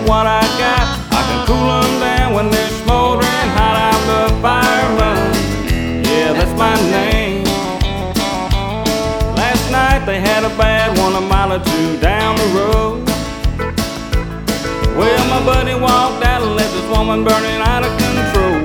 what I got. I can cool them down when they're smoldering hot. I'm the fireman, yeah, that's my name. Last night they had a bad one a mile or two down the road. Well, my buddy walked out and left this woman burning out of control.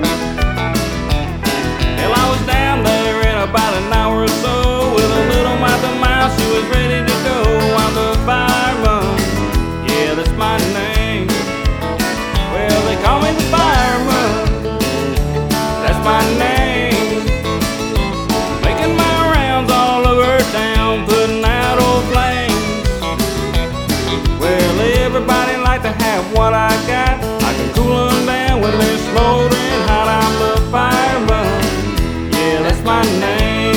Hell, I was down there in about an hour or so with a little mouth of mouse, she was ready to go. I'm the fireman, yeah, that's my name. Well, they call me the fireman, that's my name. Making my rounds all over town, putting out old flames. Well, everybody like to have what I got. I can cool them down when they're smoldering hot. I'm the fireman, yeah, that's my name.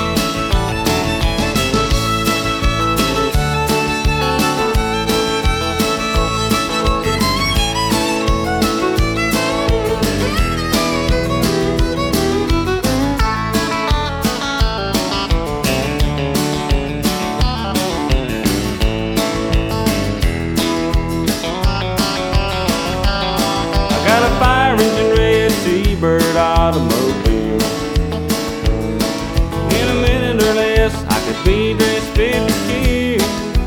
Got a fire engine red T-Bird automobile. In a minute or less, I could be dressed fit to kill.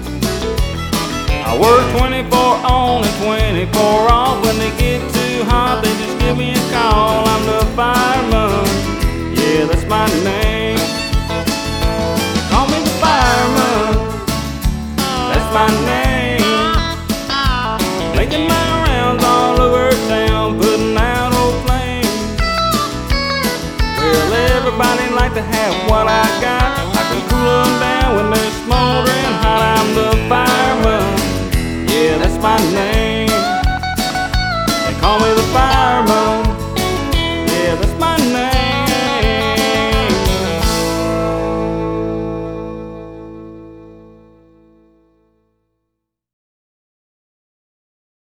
I work 24 on and 24 off. When they get too hot, they just give me a call. I'm the fireman, yeah, that's my name. Call me the fireman, that's my name. Making my rounds all over town, putting out old flames. Well, everybody like to have what I got. I can cool them down when they're smoldering hot. I'm the fireman, yeah, that's my name.